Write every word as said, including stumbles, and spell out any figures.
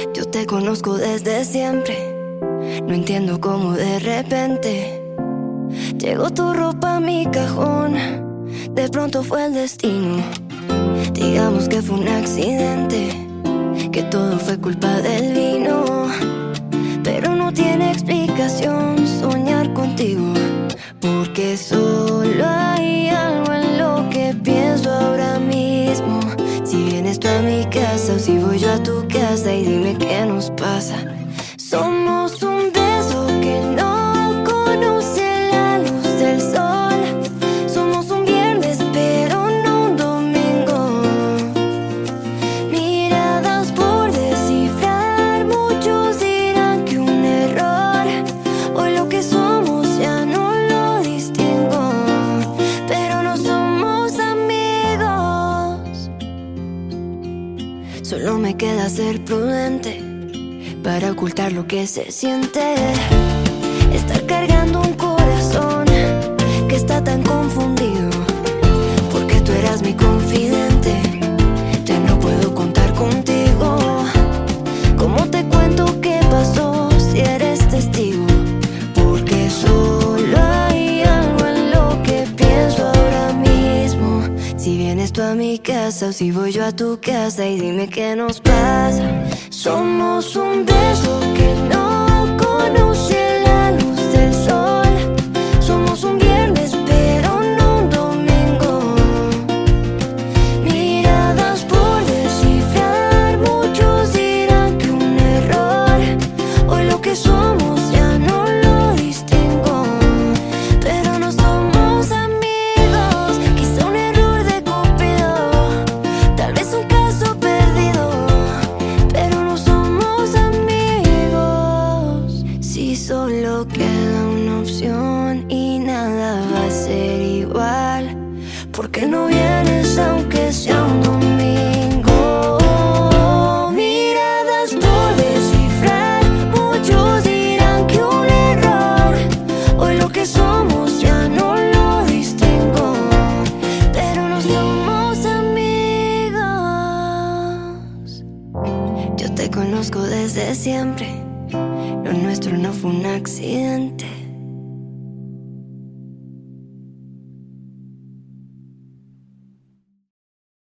Yo te conozco desde siempre, no entiendo cómo de repente llegó tu ropa a mi cajón. De pronto fue el destino. Digamos que fue un accidente, que todo fue culpa del vino. Pero no tiene explicación soñar contigo, porque solo hay algo en lo que pienso ahora mismo. Si vienes tú a mi casa o si voy yo a tu casa, y dime qué nos pasa. Somos un beso que no conoce la luz del sol. Somos un viernes pero no un domingo. Miradas por descifrar, muchos dirán que un error. Hoy lo que somos ya no lo distingo, pero no somos amigos. Solo me queda ser prudente para ocultar lo que se siente. Estar cargando un corazón que está tan confundido, porque tú eras mi confidente. Ya no puedo contar contigo. ¿Cómo te cuento qué pasó si eres testigo? Porque solo hay algo en lo que pienso ahora mismo. Si vienes tú a mi casa o si voy yo a tu casa, y dime qué nos pasa. Somos un beso que no conoce la luz del sol. Somos un viernes pero no un domingo. Miradas por descifrar, muchos dirán que un error. Hoy lo que somos ya no lo distingo, pero no somos amigos. Quizá un error de Cupido, tal vez un caso perdido, pero no somos amigos. Si solo queda una opción y nada va a ser igual, ¿por qué no vienes aunque sea un domingo? Miradas por descifrar, muchos dirán que un error. Hoy lo que somos ya no lo distingo, pero no somos amigos. Yo te conozco desde siempre, lo nuestro no fue un accidente.